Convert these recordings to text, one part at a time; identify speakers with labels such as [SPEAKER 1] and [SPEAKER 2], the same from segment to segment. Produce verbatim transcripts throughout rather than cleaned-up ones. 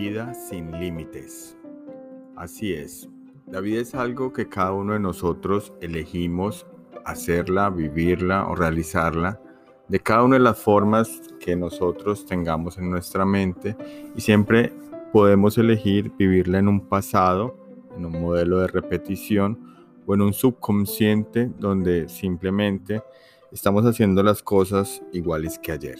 [SPEAKER 1] vida sin límites. Así es, la vida es algo que cada uno de nosotros elegimos hacerla, vivirla o realizarla de cada una de las formas que nosotros tengamos en nuestra mente, y siempre podemos elegir vivirla en un pasado, en un modelo de repetición o en un subconsciente donde simplemente estamos haciendo las cosas iguales que ayer.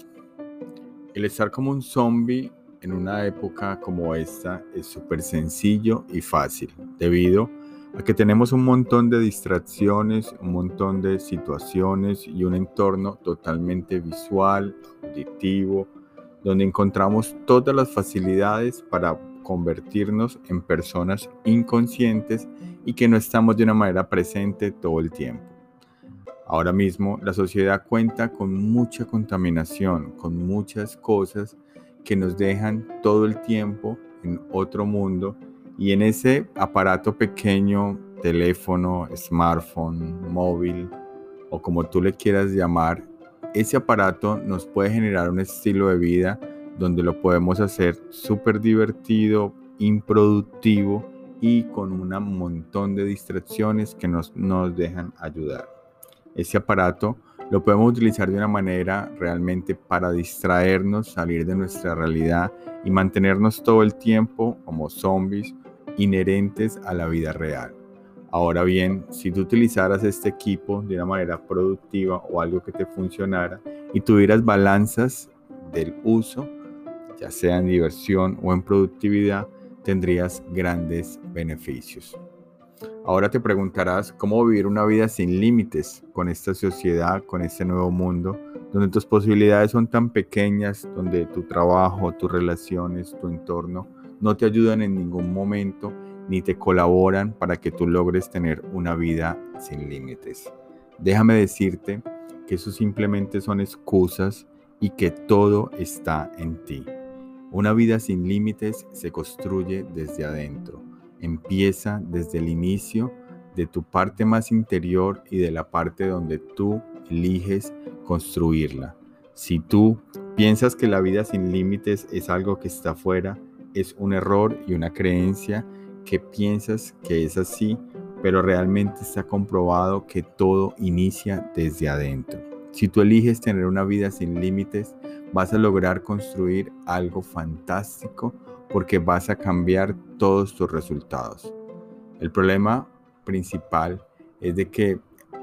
[SPEAKER 1] El estar como un zombie en una época como esta es súper sencillo y fácil, debido a que tenemos un montón de distracciones, un montón de situaciones y un entorno totalmente visual, auditivo, donde encontramos todas las facilidades para convertirnos en personas inconscientes y que no estamos de una manera presente todo el tiempo. Ahora mismo la sociedad cuenta con mucha contaminación, con muchas cosas que nos dejan todo el tiempo en otro mundo, y en ese aparato pequeño, teléfono, smartphone, móvil o como tú le quieras llamar, ese aparato nos puede generar un estilo de vida donde lo podemos hacer súper divertido, improductivo y con un montón de distracciones que nos, nos dejan ayudar. Ese aparato lo podemos utilizar de una manera realmente para distraernos, salir de nuestra realidad y mantenernos todo el tiempo como zombies inherentes a la vida real. Ahora bien, si tú utilizaras este equipo de una manera productiva o algo que te funcionara y tuvieras balanzas del uso, ya sea en diversión o en productividad, tendrías grandes beneficios. Ahora te preguntarás cómo vivir una vida sin límites con esta sociedad, con este nuevo mundo, donde tus posibilidades son tan pequeñas, donde tu trabajo, tus relaciones, tu entorno no te ayudan en ningún momento ni te colaboran para que tú logres tener una vida sin límites. Déjame decirte que eso simplemente son excusas y que todo está en ti. Una vida sin límites se construye desde adentro. Empieza desde el inicio de tu parte más interior y de la parte donde tú eliges construirla. Si tú piensas que la vida sin límites es algo que está afuera, es un error y una creencia que piensas que es así, pero realmente está comprobado que todo inicia desde adentro. Si tú eliges tener una vida sin límites, vas a lograr construir algo fantástico porque vas a cambiar todos tus resultados. El problema principal es de que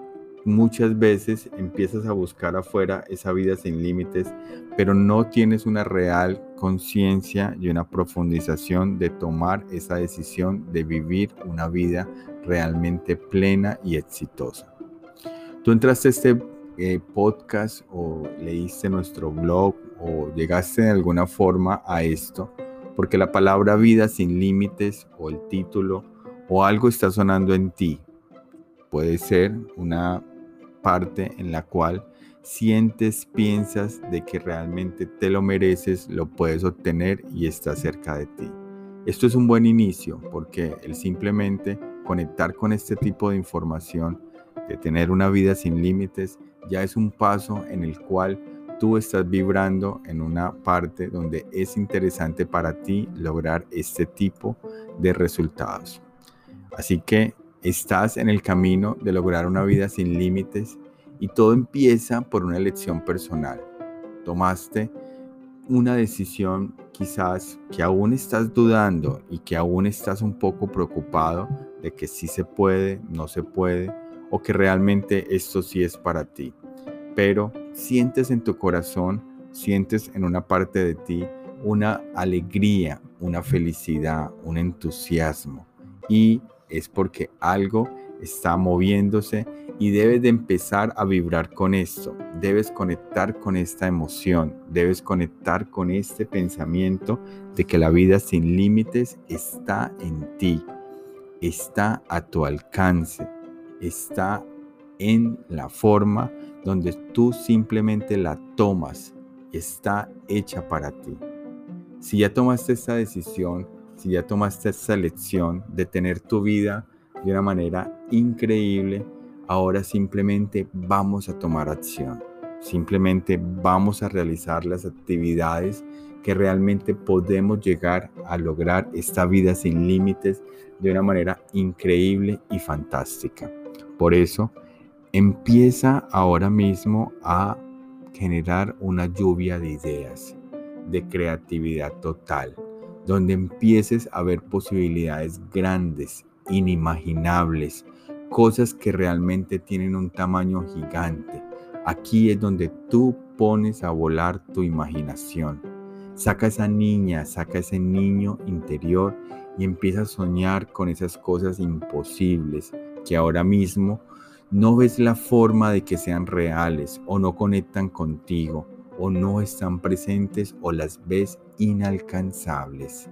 [SPEAKER 1] muchas veces empiezas a buscar afuera esa vida sin límites, pero no tienes una real conciencia y una profundización de tomar esa decisión de vivir una vida realmente plena y exitosa. Tú entraste a este eh, podcast o leíste nuestro blog o llegaste de alguna forma a esto porque la palabra vida sin límites o el título o algo está sonando en ti. Puede ser una parte en la cual sientes, piensas de que realmente te lo mereces, lo puedes obtener y está cerca de ti. Esto es un buen inicio porque el simplemente conectar con este tipo de información, de tener una vida sin límites, ya es un paso en el cual tú estás vibrando en una parte donde es interesante para ti lograr este tipo de resultados. Así que estás en el camino de lograr una vida sin límites y todo empieza por una elección personal. Tomaste una decisión quizás que aún estás dudando y que aún estás un poco preocupado de que sí se puede, no se puede o que realmente esto sí es para ti. Pero sientes en tu corazón, sientes en una parte de ti una alegría, una felicidad, un entusiasmo, y es porque algo está moviéndose y debes de empezar a vibrar con esto, debes conectar con esta emoción, debes conectar con este pensamiento de que la vida sin límites está en ti, está a tu alcance, está en la forma donde tú simplemente la tomas, está hecha para ti. Si ya tomaste esta decisión, si ya tomaste esta elección de tener tu vida de una manera increíble, ahora simplemente vamos a tomar acción. Simplemente vamos a realizar las actividades que realmente podemos llegar a lograr esta vida sin límites de una manera increíble y fantástica. Por eso, empieza ahora mismo a generar una lluvia de ideas, de creatividad total, donde empieces a ver posibilidades grandes, inimaginables, cosas que realmente tienen un tamaño gigante. Aquí es donde tú pones a volar tu imaginación. Saca esa niña, saca ese niño interior y empieza a soñar con esas cosas imposibles que ahora mismo no ves la forma de que sean reales o no conectan contigo o no están presentes o las ves inalcanzables.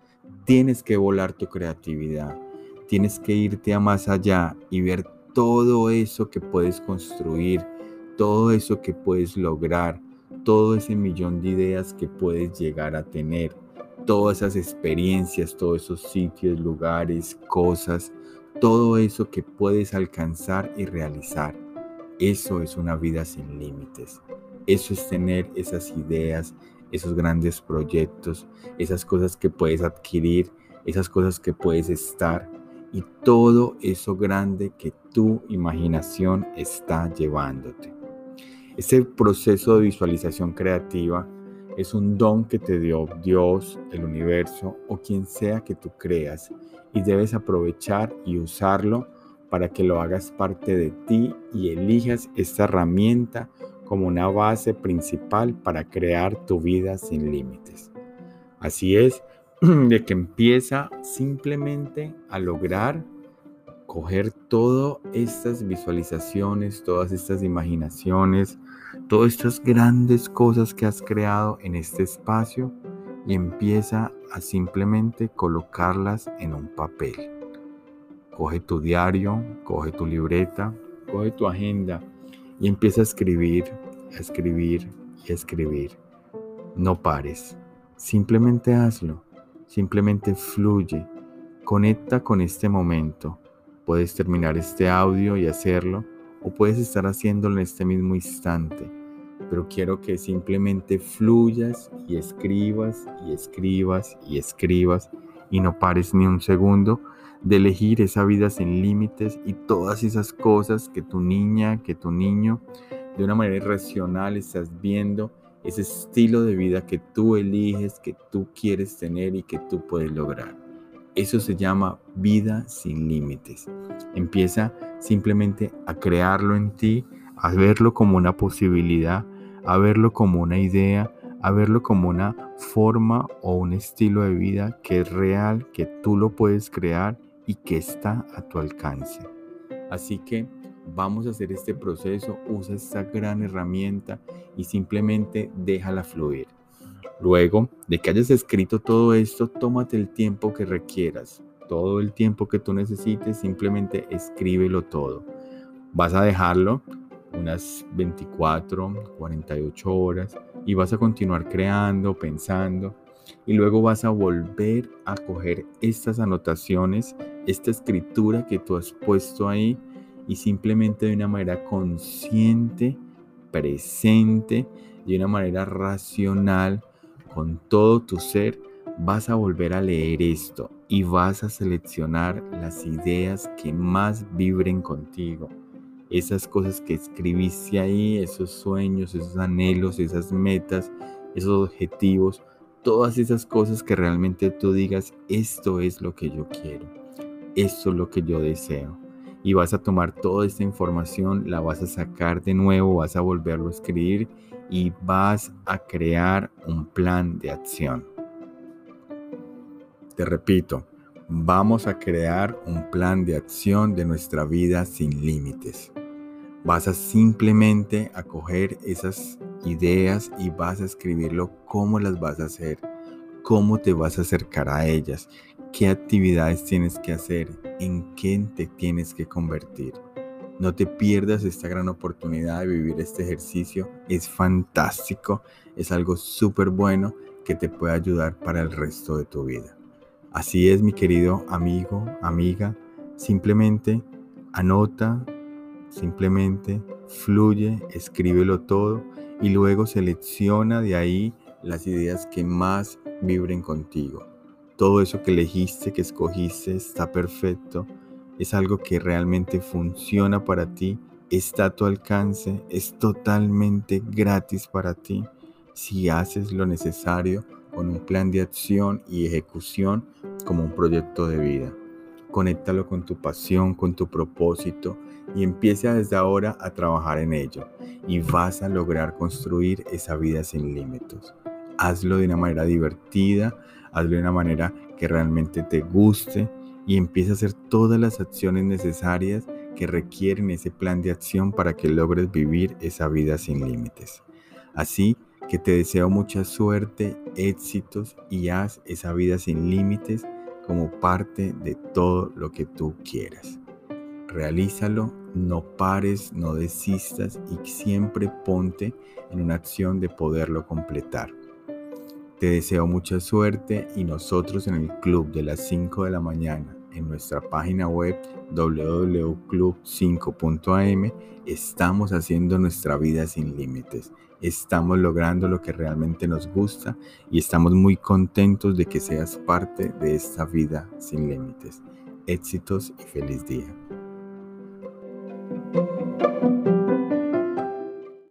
[SPEAKER 1] Tienes que volar tu creatividad, tienes que irte a más allá y ver todo eso que puedes construir, todo eso que puedes lograr, todo ese millón de ideas que puedes llegar a tener, todas esas experiencias, todos esos sitios, lugares, cosas, todo eso que puedes alcanzar y realizar. Eso es una vida sin límites. Eso es tener esas ideas, esos grandes proyectos, esas cosas que puedes adquirir, esas cosas que puedes estar y todo eso grande que tu imaginación está llevándote. Este proceso de visualización creativa es un don que te dio Dios, el universo o quien sea que tú creas y debes aprovechar y usarlo para que lo hagas parte de ti y elijas esta herramienta como una base principal para crear tu vida sin límites. Así es, de que empieza simplemente a lograr coger todas estas visualizaciones, todas estas imaginaciones, todas estas grandes cosas que has creado en este espacio y empieza a simplemente colocarlas en un papel. Coge tu diario, coge tu libreta, coge tu agenda y empieza a escribir, a escribir y a escribir. No pares, simplemente hazlo, simplemente fluye, conecta con este momento. Puedes terminar este audio y hacerlo, o puedes estar haciéndolo en este mismo instante, pero quiero que simplemente fluyas y escribas y escribas y escribas y no pares ni un segundo de elegir esa vida sin límites y todas esas cosas que tu niña, que tu niño, de una manera irracional estás viendo, ese estilo de vida que tú eliges, que tú quieres tener y que tú puedes lograr. Eso se llama vida sin límites. Empieza simplemente a crearlo en ti, a verlo como una posibilidad, a verlo como una idea, a verlo como una forma o un estilo de vida que es real, que tú lo puedes crear y que está a tu alcance. Así que vamos a hacer este proceso, usa esta gran herramienta y simplemente déjala fluir. Luego de que hayas escrito todo esto, tómate el tiempo que requieras, todo el tiempo que tú necesites, simplemente escríbelo todo. Vas a dejarlo unas veinticuatro, cuarenta y ocho horas y vas a continuar creando, pensando y luego vas a volver a coger estas anotaciones, esta escritura que tú has puesto ahí y simplemente de una manera consciente, presente, de una manera racional, con todo tu ser, vas a volver a leer esto y vas a seleccionar las ideas que más vibren contigo. Esas cosas que escribiste ahí, esos sueños, esos anhelos, esas metas, esos objetivos, todas esas cosas que realmente tú digas, esto es lo que yo quiero, esto es lo que yo deseo. Y vas a tomar toda esta información, la vas a sacar de nuevo, vas a volverlo a escribir y vas a crear un plan de acción. Te repito, vamos a crear un plan de acción de nuestra vida sin límites. Vas a simplemente a coger esas ideas y vas a escribirlo cómo las vas a hacer, cómo te vas a acercar a ellas, qué actividades tienes que hacer, en qué te tienes que convertir. No te pierdas esta gran oportunidad de vivir este ejercicio. Es fantástico, es algo súper bueno que te puede ayudar para el resto de tu vida. Así es, mi querido amigo, amiga, simplemente anota, Simplemente fluye, escríbelo todo y luego selecciona de ahí las ideas que más vibren contigo. Todo eso que elegiste, que escogiste, está perfecto. Es algo que realmente funciona para ti, está a tu alcance, es totalmente gratis para ti si haces lo necesario con un plan de acción y ejecución como un proyecto de vida. Conéctalo con tu pasión, con tu propósito y empieza desde ahora a trabajar en ello y vas a lograr construir esa vida sin límites. Hazlo de una manera divertida, hazlo de una manera que realmente te guste y empieza a hacer todas las acciones necesarias que requieren ese plan de acción para que logres vivir esa vida sin límites. Así que te deseo mucha suerte, éxitos y haz esa vida sin límites como parte de todo lo que tú quieras. Realízalo, no pares, no desistas y siempre ponte en una acción de poderlo completar. Te deseo mucha suerte y nosotros en el club de las cinco de la mañana en nuestra página web doble u doble u doble u punto club cinco punto a m estamos haciendo nuestra vida sin límites. Estamos logrando lo que realmente nos gusta y estamos muy contentos de que seas parte de esta vida sin límites. Éxitos y feliz día.